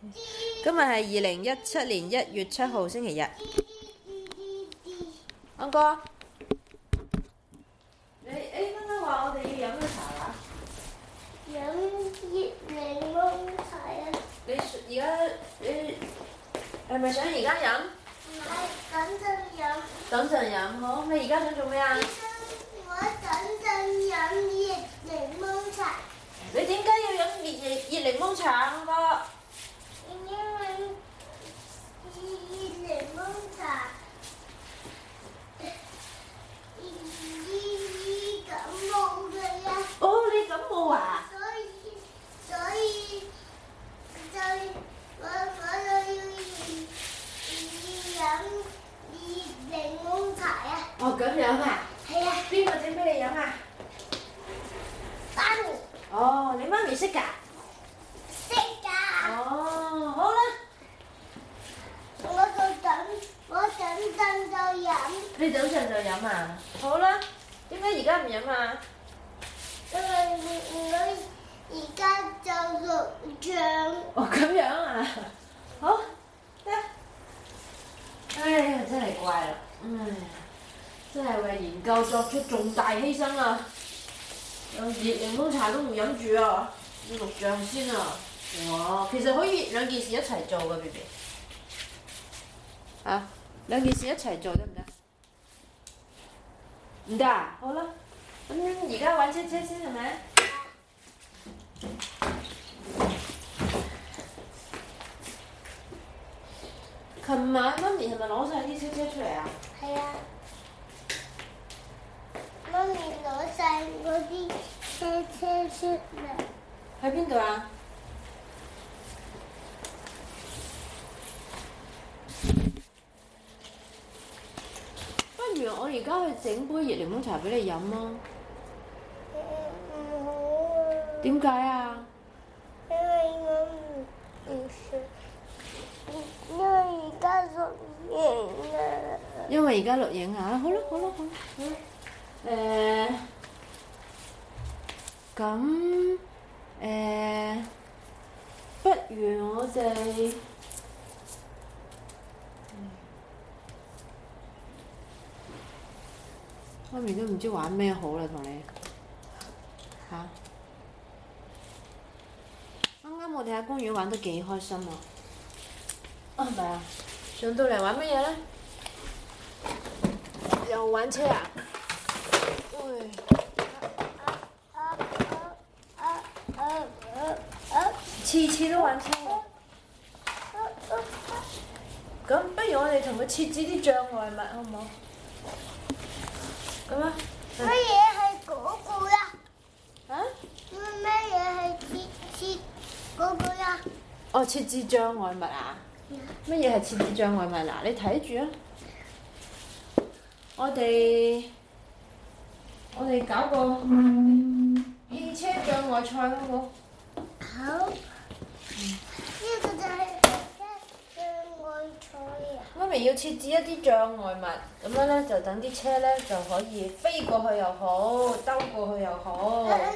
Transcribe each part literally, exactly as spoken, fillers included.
今日係二零一七年一月七號星期日。安哥，你誒啱啱話我哋要飲咩茶啊？ 飲熱檸檬茶啊！ 你而家你係咪想而家飲？ 唔係，等陣飲。 等陣飲好。你而家想做咩啊？ 我等陣飲熱檸檬茶。 你點解要飲熱熱熱檸檬茶啊，安哥？ 因為熱檸檬茶醫醫感冒嘅呀。 哦，你感冒啊？ 所以所以就我我就要飲熱檸檬茶啊！ 哦，咁樣啊？ 係啊。 邊個整俾你飲啊？ 媽咪。 哦，你媽咪識㗎？ 識㗎。 哦，好啦。 我就等，我等陣就飲。 你等陣就飲啊？好啦。點解而家唔飲啊？ 因為我而家就錄像。 哦，咁樣啊？好，得。哎呀，真係怪啦，唉，真係為研究作出重大犧牲啊！有熱檸檬茶都唔飲住啊，要錄像先啊！哇，其實可以兩件事一齊做嘅，B B。啊，兩件事一齊做得唔得？唔得啊？好啦，咁而家玩車車先係咪？琴晚媽咪係咪攞晒啲車車出嚟啊？ 係啊，媽咪攞晒嗰啲車車出嚟。 喺邊度啊？不如我而家去整杯熱檸檬茶俾你飲啊！ 唔好啊！ 點解啊？ 因為我唔唔想，因為而家錄影啊。 因為而家錄影啊！好啦好啦好啦好啦。誒，咁誒，不如我哋。媽咪都唔知玩咩好啦，同你嚇。啱啱我哋喺公園玩得幾開心啊！啊，係咪啊？上到嚟玩乜嘢咧？又玩車啊？喂！次次都玩車。咁不如我哋同佢設置啲障礙物好唔好？咁啊？ 乜嘢係嗰個呀？ 啊？ 乜嘢係設設嗰個呀？ 哦，設置障礙物啊？乜嘢係設置障礙物嗱？你睇住啊！我哋我哋搞個汽車障礙賽好唔好？ 好。呢個就係汽車障礙賽啊！ 媽咪要設置一啲障礙物，咁樣咧就等啲車咧就可以飛過去又好，兜過去又好。 呢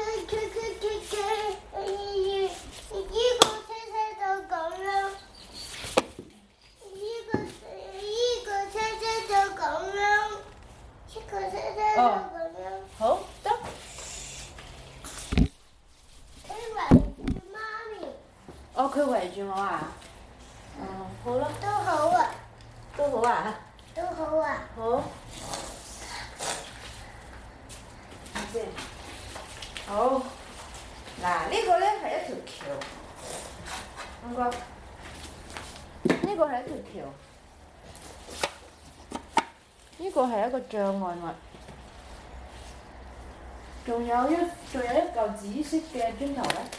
個車車就咁樣，呢個呢個車車就咁樣，呢個車車就咁樣。 好得。 佢圍住媽咪。 哦，佢圍住我啊？哦，好啦。 都好啊。 都好啊。 都好啊。 好。睇先。好。嗱，呢個咧係一條橋。安哥，呢個係一條橋。呢個係一個障礙物。仲有一仲有一嚿紫色嘅磚頭咧。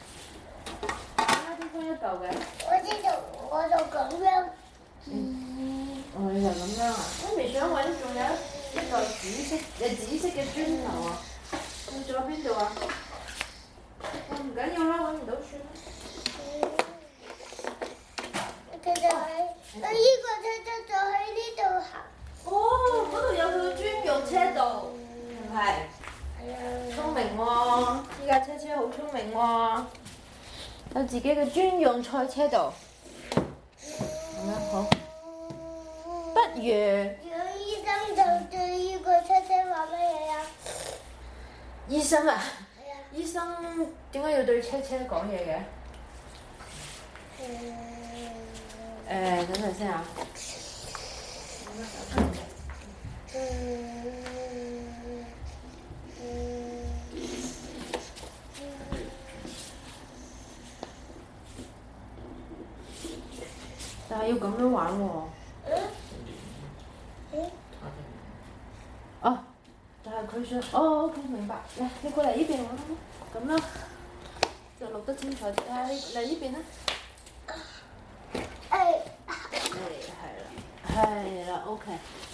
點解得一嚿嘅？ 我知道，我就咁樣。 嗯。哦，你就咁樣啊？媽咪想揾仲有一嚿紫色誒紫色嘅磚頭啊！去咗邊度啊？我唔緊要啦，揾唔到算啦。 其實係，我依個車車就喺呢度行。 哦，嗰度有佢個專用車道，係。係啊。聰明喎！依架車車好聰明喎。睇自己嘅專用賽車度。咁樣好。不如楊醫生就對呢個車車話乜嘢啊？ 醫生啊， 係啊。 醫生點解要對車車講嘢嘅？誒，等陣先啊。但係要咁樣玩喎。哦，但係佢想，哦 OK 明白，嚟你過嚟呢邊玩啦，咁啦，就錄得精彩啲。啊，你嚟呢邊啦。 誒。 誒係啦，係啦 OK。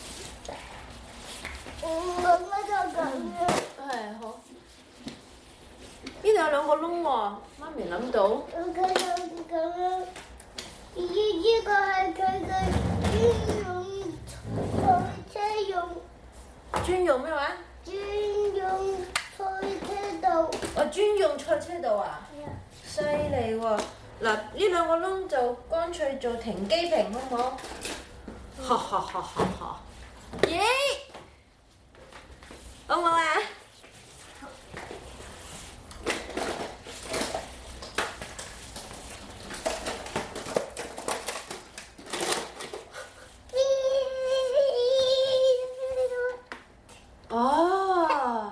嗯，咁樣就咁樣。 係好。呢度有兩個窿喎，媽咪諗到。 佢就咁樣。呢呢個係佢嘅專用賽車用。 專用咩話？ 專用賽車道。 哦，專用賽車道啊！ 係啊。 犀利喎！嗱，呢兩個窿就乾脆做停機坪，好唔好？哈哈哈！哈哈！耶！好唔好啊？哦，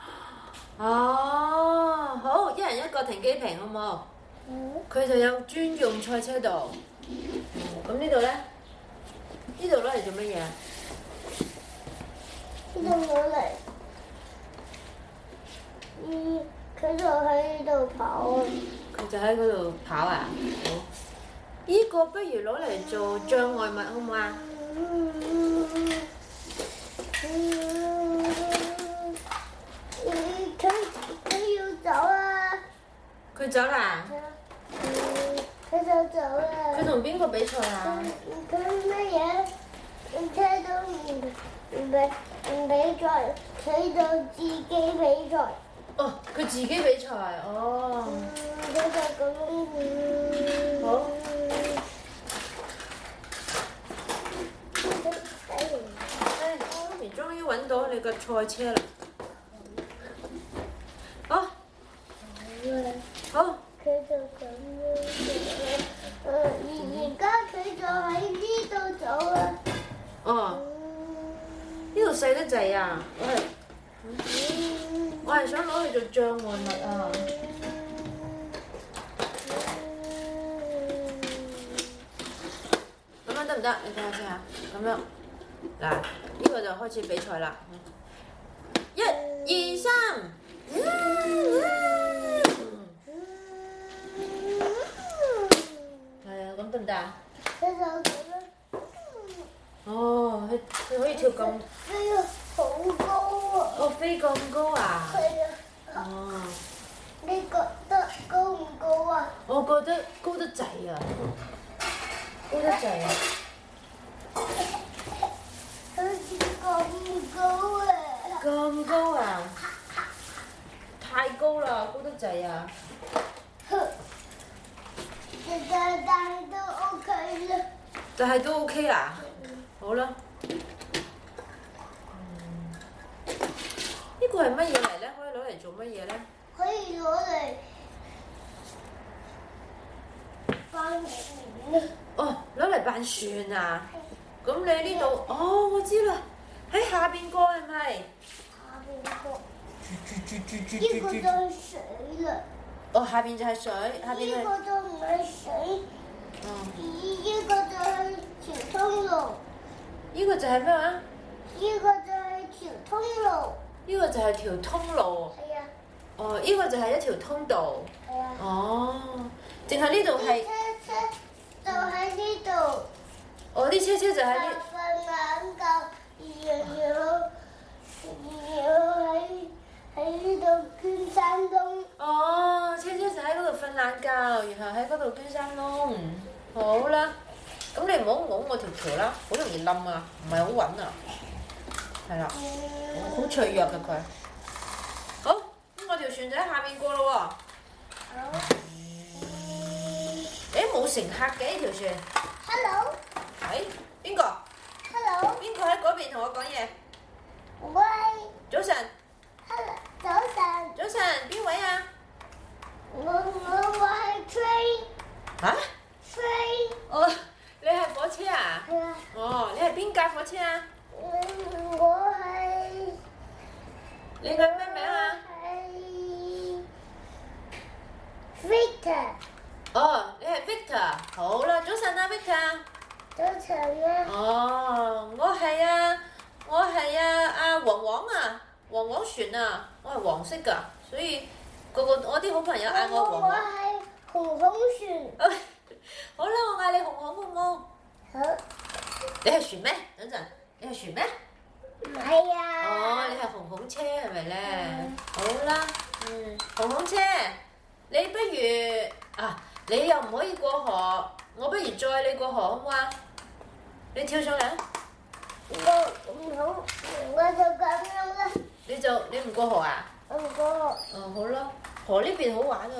哦，好，一人一個停機坪，好唔好？佢就有專用賽車道。咁呢度咧？呢度攞嚟做乜嘢啊？ 呢度攞嚟，嗯，佢就喺度跑啊。 佢就喺嗰度跑啊！好，呢個不如攞嚟做障礙物，好唔好啊？ 佢佢要走啊！ 佢走啦？ 嗯，佢就走啦。 佢同邊個比賽啊？ 佢乜嘢？佢都唔唔比唔比賽，佢就自己比賽。 哦，佢自己比賽，哦。 嗯，佢就咁。嗯、 好。唉，媽咪終於揾到你個賽車啦！好。好。 佢就咁樣做。誒，而而家佢就喺呢度走啦。 哦。呢度細得滯啊！我係，我係想攞嚟做障礙物啊！咁樣得唔得？你睇下先嚇，咁樣，嗱，呢個就開始比賽啦。一、二、三，係啊，咁得唔得啊？ 佢就咁樣。 哦，佢佢可以跳咁， 飛得好高啊！ 哦，飛咁高啊！ 係啊。 哦。 你覺得高唔高啊？ 我覺得高得滯啊！高得滯啊！ 好似咁高啊！ 咁高啊！太高啦，高得滯啊！ 但但係都 OK 啦。 但係都 OK 啊！好啦。呢個係乜嘢嚟咧？可以攞嚟做乜嘢咧？ 可以攞嚟扮船。 哦，攞嚟扮船啊！咁你呢度，哦，我知啦，喺下邊個係咪？ 下邊個？呢個就係水啦。 哦，下邊就係水，下邊係。 呢個就唔係水。 哦。 呢個就係條通路。 呢個就係咩話？ 呢個就係條通路。 呢個就係條通路。 係啊。 哦，呢個就係一條通道。 係啊。 哦，淨係呢度係。 車車就喺呢度。 哦，啲車車就喺呢。 瞓懶覺，然後然後喺喺呢度捐山窿。 哦，車車就喺嗰度瞓懶覺，然後喺嗰度捐山窿。好啦，咁你唔好拱我條橋啦，好容易冧啊，唔係好穩啊。係啦，好脆弱㗎佢。好，咁我條船就喺下面過咯喎。 冇乘客嘅呢條船。 Hello， 係邊個？ Hello， 邊個喺嗰邊同我講嘢？ 我係早晨， Hello，早晨， 早晨，邊位啊？ 我我我係 train 嚇？ train， 哦，你係火車啊？ 係啊， 哦，你係邊架火車啊？ 嗯我係你叫咩名啊？ 係 Victor， 哦，你係 Victor。好啦，早晨啊，Victor。 早晨啊， 哦，我係啊，我係啊，阿黃黃啊，黃黃船啊，我係黃色㗎，所以個個我啲好朋友嗌我黃我黃。 係紅紅船， 好啦，我嗌你紅紅好唔好？ 好， 你係船咩？等陣，你係船咩？ 唔係啊， 哦，你係紅紅車係咪咧？好啦，嗯，紅紅車，你不如啊，你又唔可以過河，我不如載你過河好唔好啊？你跳上嚟啊！ 我唔好，我就咁樣啦， 你就你唔過河啊？ 唔過， 哦，好啦，河呢邊好玩啊！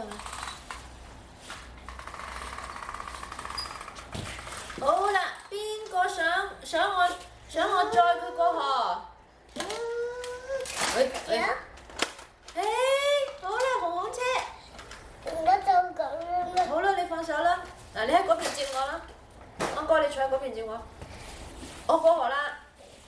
好啦，邊個想想我想我載佢過河？ 嗯， 喂喂， 呀誒，好啦，紅紅車， 我就咁樣啦， 好啦，你放手啦。嗱，你喺嗰邊接我啦，安哥你坐喺嗰邊接我。我過河啦。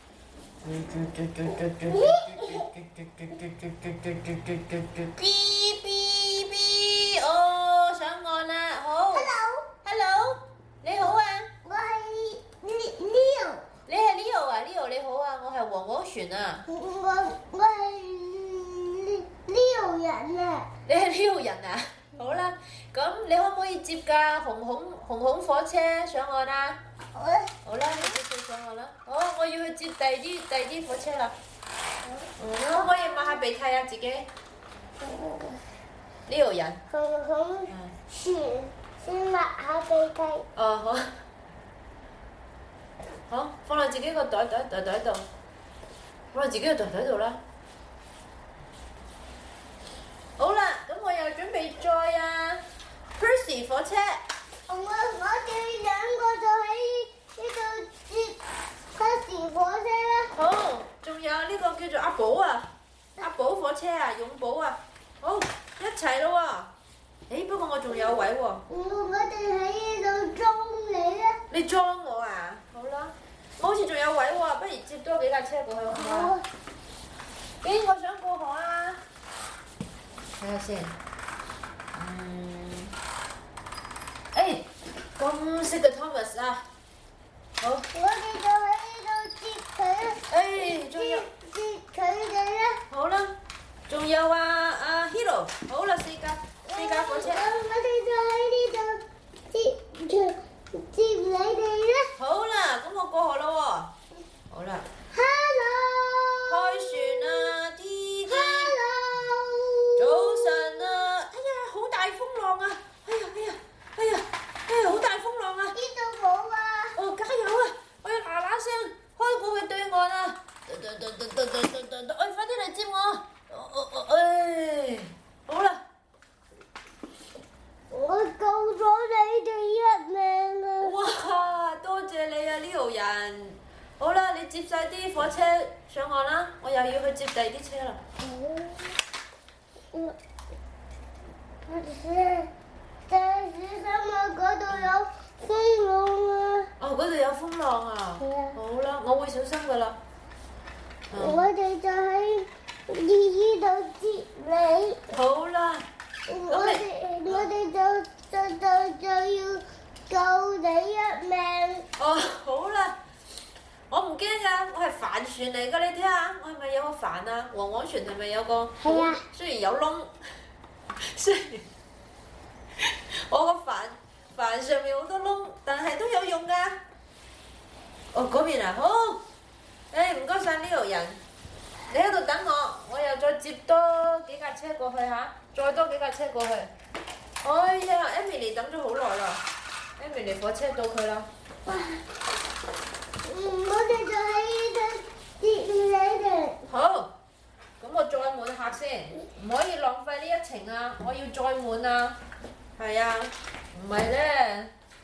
嗶嗶嗶，哦，上岸啦，好。 Hello， Hello，你好啊。 我係 Leo， 你係 Leo 啊 ？Leo 你好啊，我係黃黃船啊。 我我係 Leo 人啊， 你係 Leo 人啊？好啦，咁你可唔可以接架紅紅紅紅火車上岸啊？ 我好啦，你接佢上岸啦。好，我要去接第二啲第二啲火車啦。嗯，你可唔可以抹下鼻涕啊自己？Leo 人。 紅紅嗯。 船先抹下鼻涕， 哦，好。好，放落自己個袋袋袋袋度，放落自己個袋袋度啦。好啦，咁我又準備載啊 Percy 火車。 我我哋兩個就喺呢度接巴士火車啦。 好，仲有呢個叫做阿寶啊，阿寶火車啊，勇寶啊，好，一齊咯喎。誒，不過我仲有位喎。 我哋喺呢度裝你啦。 你裝我啊？好啦，我好似仲有位喎，不如接多幾架車過去好唔好啊？邊個想過河啊？睇下先。嗯。誒，咁識嘅 Thomas 啊，好。 我哋就喺呢度接佢啦。 誒，仲有。 接佢哋啦。 好啦，仲有啊啊 Hero，好啦，四架四架火車。 我哋就喺呢度接接接你哋啦。 好啦，咁我過河啦喎。好啦。 Hello。 開船啦，啲啲。 Hello。 早晨啊！哎呀，好大風浪啊！哎呀哎呀哎呀哎呀，好大風浪啊！ 呢度冇啊。 哦，加油啊！我要嗱嗱聲開過去對岸啊！哎，快啲嚟接我！哦哦哦，哎，好啦。 我救咗你哋一命啊！ 哇！多謝你啊，Leo 人。好啦，你接晒啲火車上岸啦，我又要去接第二啲車啦。 嗯，但係但係小心啊！嗰度有風浪啊！ 哦，嗰度有風浪啊！ 係啊好啦，我會小心噶啦。嗯我哋就喺呢度接你。 好啦。 我哋我哋就就就就要救你一命。 哦，好啦，我唔驚噶，我係帆船嚟噶，你睇下，我係咪有個帆啊？黃黃船係咪有個？ 係啊。 雖然有窿，雖然我個帆帆上面好多窿，但係都有用噶。哦，嗰邊啊，好。誒，唔該晒呢度人，你喺度等我，我又再接多幾架車過去嚇，再多幾架車過去。哎呀 ，Emily 等咗好耐啦 ，Emily 火車到佢啦。 哇！嗯，我哋就喺呢度接你哋。 好，咁我載滿客先，唔可以浪費呢一程啊！我要載滿啊，係啊，唔係咧，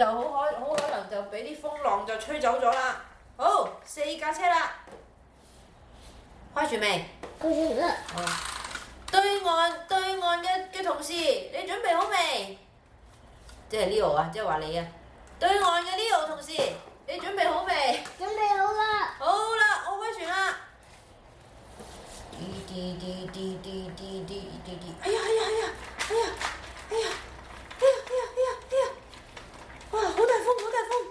就好可好可能就俾啲風浪就吹走咗啦。好，四架車啦，開住未？ 開住啦。 好。對岸對岸嘅嘅同事，你準備好未？即係 Leo 啊，即係話你啊。對岸嘅 Leo 同事，你準備好未？ 準備好啦。 好啦，我開船啦。滴滴滴滴滴滴滴滴滴，哎呀哎呀哎呀哎呀哎呀哎呀哎呀哎呀哎呀！哇，好大風好大風！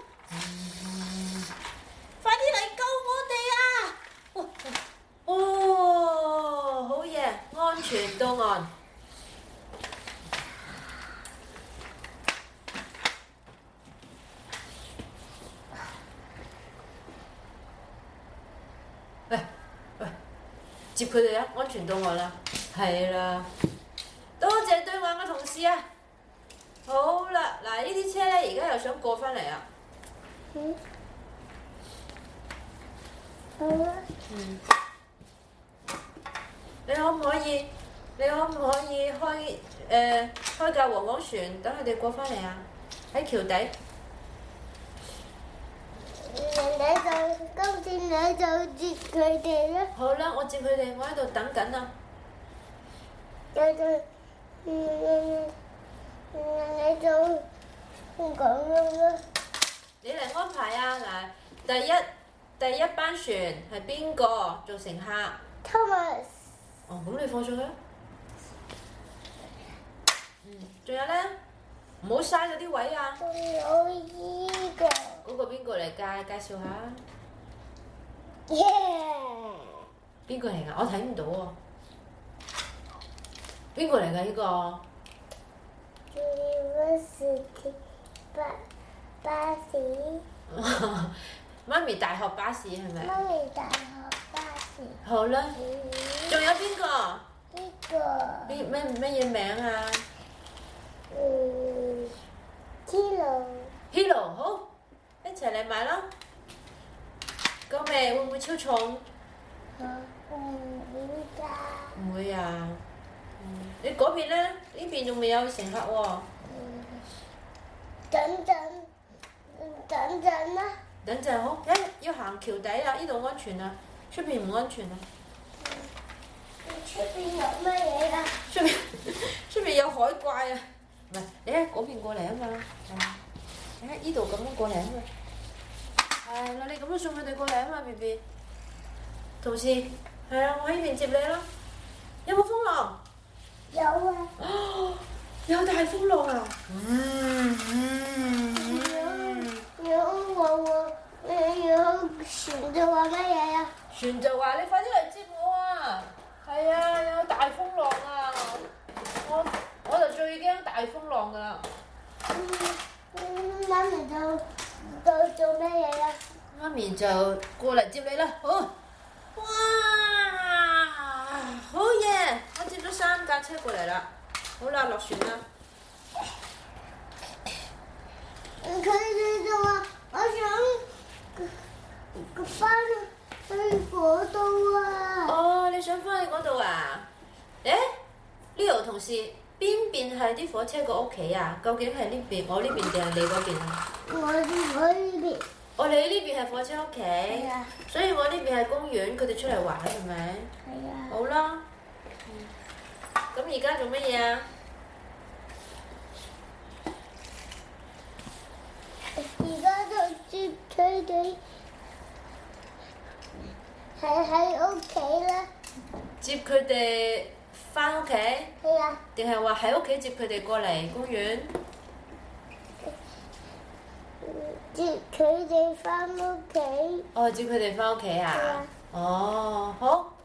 快啲嚟救我哋啊！哦，好嘢，安全到岸。喂喂，接佢哋啊！安全到岸啦，係啦，多謝對岸嘅同事啊！好啦，嗱呢啲車咧，而家又想過返嚟啊！ 嗯。好啦。 嗯。你可唔可以？你可唔可以開誒、呃、開架黃黃船，等佢哋過返嚟啊？喺橋底。 人哋就今次你就接佢哋啦。 好啦，我接佢哋，我喺度等緊啊。 有就嗯你就咁樣啦。 你嚟安排啊！嗱，第一第一班船係邊個做乘客？ Thomas。 哦，咁你放上去。嗯，仲有咧，唔好嘥咗啲位啊！ 仲有依個。 嗰個邊個嚟㗎？介紹下。 耶！ 邊個嚟㗎？我睇唔到喎。邊個嚟㗎？呢個 ？University 巴巴士。 媽咪大學巴士係咪？ 媽咪大學巴士。 好啦。仲有邊個？ 呢個。 邊咩咩嘢名啊？ 嗯 Hilo。 Hilo 好，一齊嚟買啦！夠未？會唔會超重？ 唔會㗎。 唔會啊。嗯，你嗰邊咧？呢邊仲未有乘客喎。 嗯。等陣，等陣啦。 等陣好，誒要行橋底啦！呢度安全啊，出邊唔安全啊。 出邊有乜嘢㗎？ 出邊出邊有海怪啊！唔係，你喺嗰邊過嚟啊嘛。你喺呢度咁樣過嚟啊嘛。係啦，你咁樣送佢哋過嚟啊嘛 ，B B。同事，係啊，我喺呢邊接你啦。有冇風浪？ 有啊。 哦，有大風浪啊！嗯嗯嗯。 有我我誒有船就話乜嘢啊？ 船就話你快啲嚟接我啊！係啊，有大風浪啊！我我就最驚大風浪㗎啦。 嗯嗯，媽咪就就做咩嘢啊？ 媽咪就過嚟接你啦，好！哇，好嘢！我接咗三架車過嚟啦，好啦，落船啦。 佢哋就話我想個翻去嗰度啊！ 哦，你想翻去嗰度啊？誒 Leo 同事，邊邊係啲火車個屋企啊？究竟係呢邊，我呢邊定係你嗰邊啊？ 我我呢邊。 我哋呢邊係火車屋企， 係啊。 所以我呢邊係公園，佢哋出嚟玩係咪？ 係啊。 好啦。咁而家做乜嘢啊？ 而家就接佢哋喺喺屋企啦。 接佢哋翻屋企？ 係啊。 定係話喺屋企接佢哋過嚟公園？ 接佢哋翻屋企。 哦，接佢哋翻屋企啊？ 係啊。 哦，好。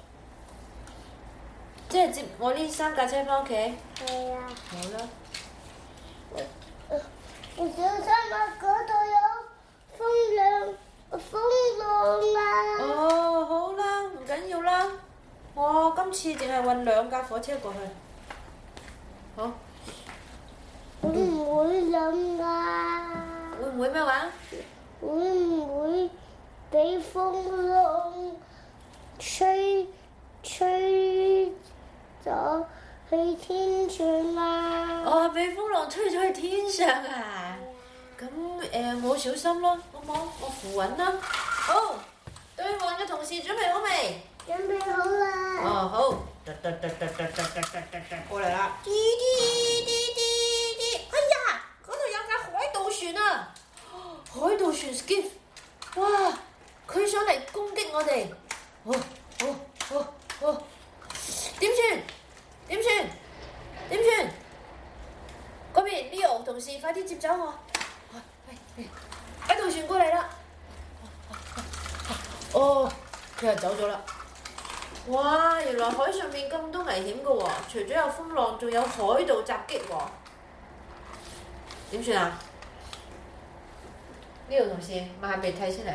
即係接我呢三架車翻屋企？ 係啊。 好啦。 小心啊！嗰度有風浪，風浪啊！ 哦，好啦，唔緊要啦。我今次淨係運兩架火車過去。好。 會唔會冧啊？ 會唔會咩話？ 會唔會俾風浪吹吹咗去天上啊？ 哦，俾風浪吹咗去天上啊！ 咁誒我小心啦，好冇？我扶穩啦。好，對岸嘅同事準備好未？ 準備好啦。 哦好，過嚟啦！滴滴滴滴滴，哎呀，嗰度有架海盜船啊！海盜船 Skiff， 哇，佢想嚟攻擊我哋。好，好，好，好，點算？點算？點算？嗰邊 Leo 同事，快啲接走我！海盜船過嚟啦！哦，佢又走咗啦。哇！原來海上面咁多危險嘅喎，除咗有風浪，仲有海盜襲擊喎。點算啊？呢度同事抹下鼻涕先嚟。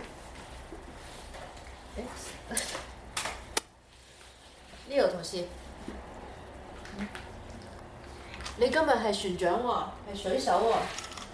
呢度同事，你今日係船長喎，係水手喎。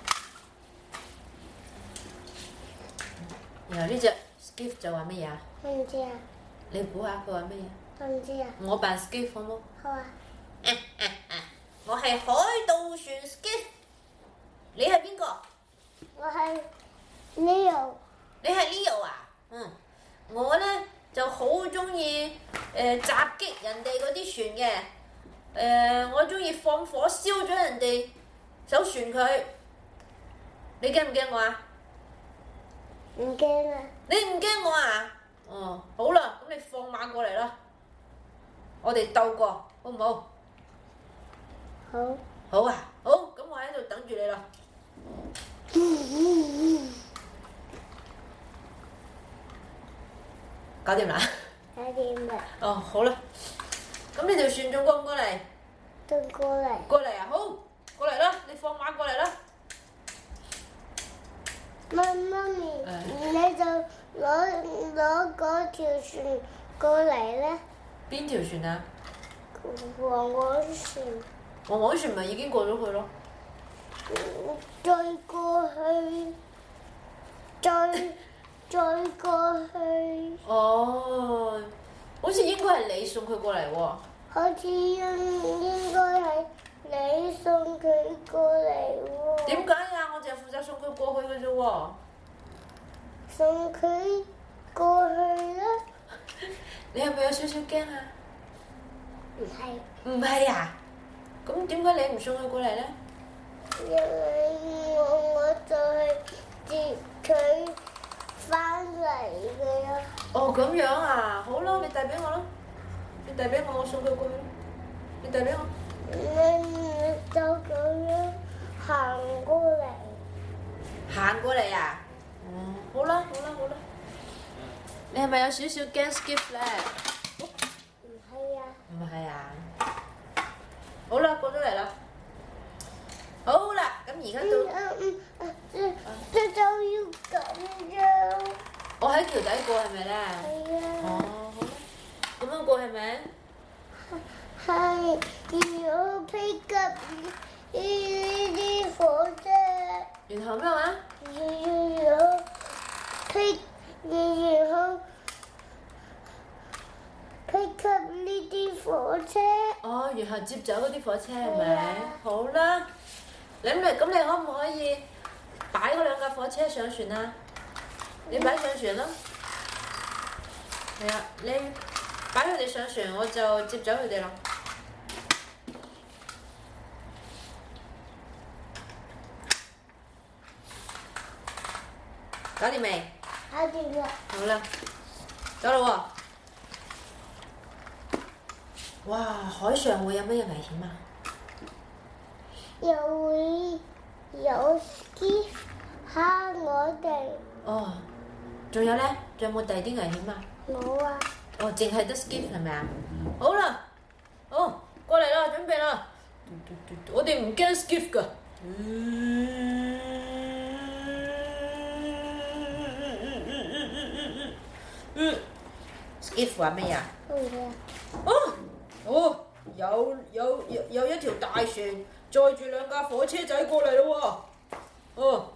然後呢隻 Skiff 就話乜嘢啊？ 我唔知啊。 你估下佢話乜嘢？ 我唔知啊。 我扮 Skiff 好冇？ 好啊。 我係海盜船 Skiff， 你係邊個？ 我係 Leo。 你係 Leo 啊？嗯，我呢就好中意誒襲擊人哋嗰啲船嘅，誒、呃、我中意放火燒咗人哋艘船佢。你驚唔驚我啊？ 唔驚啊。 你唔驚我啊？哦，好啦，咁你放馬過嚟啦，我哋鬥過，好唔好？ 好。 好啊，好，咁我喺度等住你啦。搞掂啦？ 搞掂啦。 哦，好啦，咁你條船仲過唔過嚟？ 仲過嚟。 過嚟啊，好，過嚟啦，你放馬過嚟啦。 媽媽咪，你就攞攞嗰條船過嚟啦。 邊條船啊？ 黃黃船。 黃黃船咪已經過咗去咯。 再過去，再再過去。 哦，好似應該係你送佢過嚟喎。 好似應應該係你送佢過嚟喎。 點解啊？我淨係負責送佢過去嘅啫喎。 送佢過去啦。 你係咪有少少驚啊？ 唔係。 唔係啊？咁點解你唔送佢過嚟咧？ 因為我我就係接佢翻嚟嘅呀。 哦，咁樣啊，好啦，你遞俾我啦，你遞俾我，我送佢過去啦。你遞俾我。 你就咁樣行過嚟。 行過嚟啊？嗯，好啦，好啦，好啦。你係咪有少少驚 Skiff 咧？ 唔係啊。 唔係啊。好啦，過咗嚟啦。好啦，咁而家到。 嗯嗯嗯，這就要咁樣。 我喺橋底過係咪咧？ 係啊。 哦，好啦，咁樣過係咪？ 係要 pick up 呢啲火車。 然後咩話？ 要要 pick，然後 pick up 呢啲火車。 哦，然後接走嗰啲火車係咪？ 係啊。 好啦，咁你咁你可唔可以擺嗰兩架火車上船啊？你擺上船啦。係啊，你擺佢哋上船，我就接走佢哋啦。搞掂未？ 搞掂啦。 好啦，走啦喎！哇，海上會有乜嘢危險啊？ 又會有 ski 蝦我哋。 哦，仲有咧？仲有冇第二啲危險啊？ 冇啊。 哦，淨係得 Skiff 係咪啊？好啦，好，過嚟啦，準備啦！我哋唔驚 Skiff 㗎。Skiff 話咩啊？哦，哦，有有有有一條大船載住兩架火車仔過嚟咯喎！哦，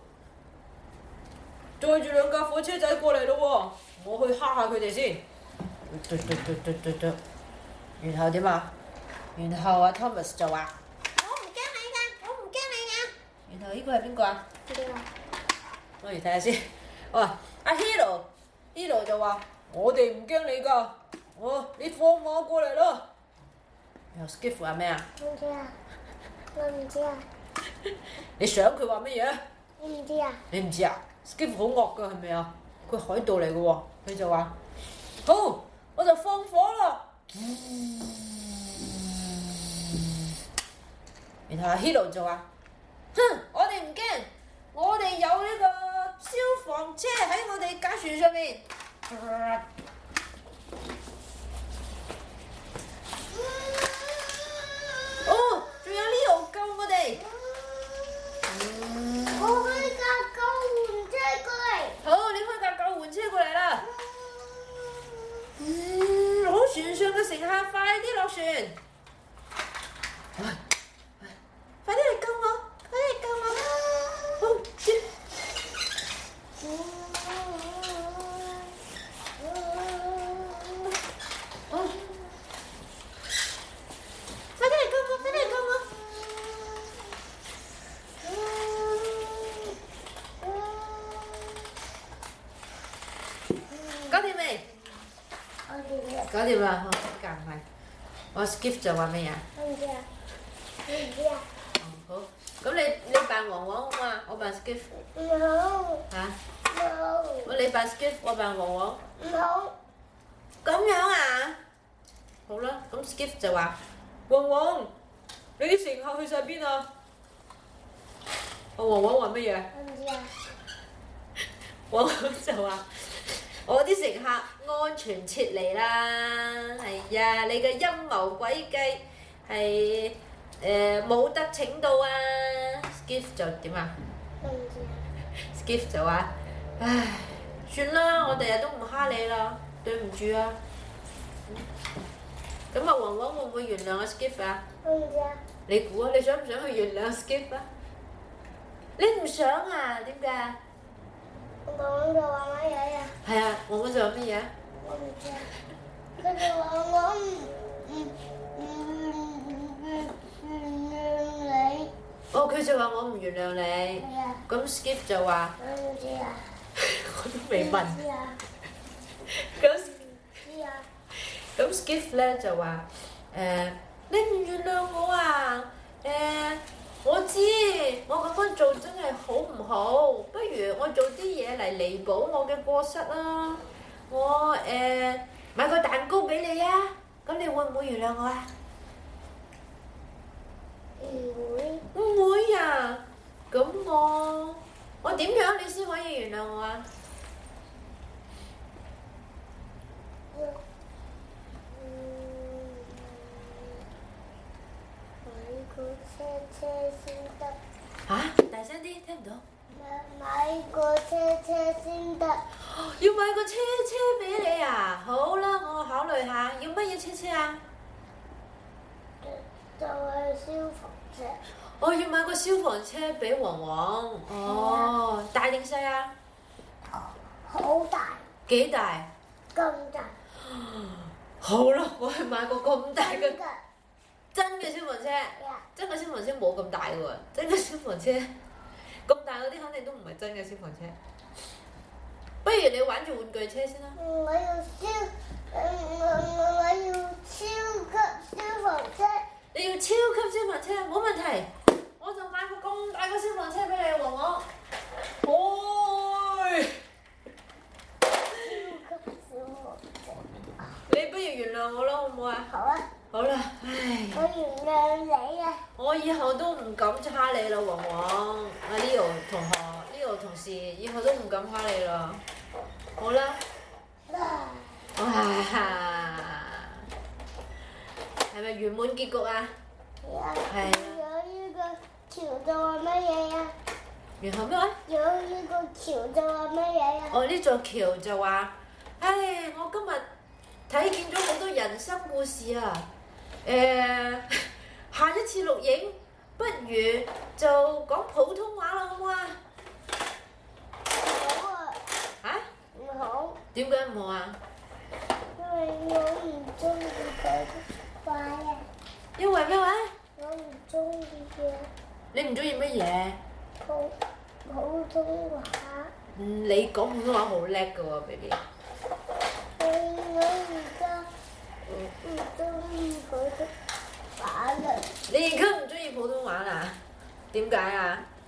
載住兩架火車仔過嚟咯喎！我去蝦下佢哋先。嘟嘟嘟嘟嘟嘟，然後點啊？然後阿 Thomas 就話：我唔驚你㗎，我唔驚你㗎。然後呢個係邊個啊？ 邊個？ 我嚟睇下先。我話阿 Hero，Hero 就話：我哋唔驚你㗎，我你放馬過嚟啦。然後 Skiff 話咩啊？ 唔知啊，我唔知啊。 你想佢話乜嘢？ 我唔知啊。 你唔知啊 ？Skiff 好惡㗎係咪啊？佢海盜嚟㗎喎，佢就話：好，我就放火啦。然後阿 Hero 就話：哼，我哋唔驚，我哋有呢個消防車喺我哋架船上面。哦，仲有 Leo 救我哋。 我開架救援車過嚟。 好，你開架救援車過嚟啦。嗯，好，船上嘅乘客快啲落船。快啲嚟救我！快啲嚟救我！好，接。哦。快啲嚟救我！快啲嚟救我！搞掂未？ 我掂啦。 搞掂啦，好，咁快。我 Skiff 就話咩呀？ 我唔知啊。我唔知啊。 好，咁你你扮黃黃好嘛？我扮 Skiff。 唔好。 嚇？ 冇。 我你扮 Skiff，我扮黃黃。 唔好。 咁樣啊？好啦，咁 Skiff 就話：黃黃，你啲乘客去晒邊啊？我黃黃話乜嘢？ 我唔知啊。 黃黃就話：我啲乘客安全撤離啦！係呀，你嘅陰謀詭計係誒冇得逞到啊 ！Skiff 就點啊我唔知啊。 ？Skiff 就話：唉，算啦，我第日都唔蝦你啦，對唔住啊！咁啊，黃黃會唔會原諒阿 Skiff 啊？ 我唔知啊。 你估啊？你想唔想去原諒 Skiff 啊？你唔想啊？點解？ 我講就話乜嘢呀？ 係啊，黃黃就話乜嘢啊？ 我唔知啊。佢就話我唔唔唔唔唔原諒你。 哦，佢就話我唔原諒你。 係啊。 咁 Skiff 就話： 我唔知啊。 我都未問。 唔知啊。 咁知啊。 咁 Skiff 咧就話：誒，你唔原諒我啊？誒，我知我咁樣做真係好唔好？不如我做啲嘢嚟彌補我嘅過失啦。我誒買個蛋糕俾你啊！咁你會唔會原諒我啊？ 唔會。 唔會啊！咁我我點樣你先可以原諒我啊？ 買個車車先得。 嚇！大聲啲，聽唔到。 買個車車先得。 要買個車車俾你啊！好啦，我考慮下，要乜嘢車車啊？ 就係消防車。 我要買個消防車俾黃黃。哦，大定細啊？ 好大。 幾大？ 咁大。 好啦，我去買個咁大嘅嘅。 真嘅消防車。 呀。 真嘅消防車冇咁大嘅喎，真嘅消防車咁大嗰啲肯定都唔係真嘅消防車。不如你玩住玩具車先啦。 我要消，我我我要超級消防車。 你要超級消防車，冇問題，我就買個咁大個消防車俾你，黃黃。哎！ 超級消防車。 你不如原諒我啦，好唔好啊？ 好啊。 好啦，唉。 我原諒你啊。 我以後都唔敢蝦你啦，黃黃。阿 Leo 同學，Leo 同事，以後都唔敢蝦你啦。好啦。哇！係咪圓滿結局啊？係啊。 有呢個橋就話乜嘢呀？ 然後咩話？ 有呢個橋就話乜嘢呀？ 我呢座橋就話：唉，我今日睇見咗好多人生故事啊！誒，下一次錄影，不如就講普通話啦，好唔好啊？ 好啊。 嚇？ 唔好。 點解唔好啊？ 因為我唔中意佢快啊。 因為咩話？ 我唔中意嘅。 你唔中意乜嘢？ 佢普普通話。 嗯，你講普通話好叻㗎喎，B B。 我而家唔唔中意普通話啦。 你而家唔中意普通話啦？點解啊？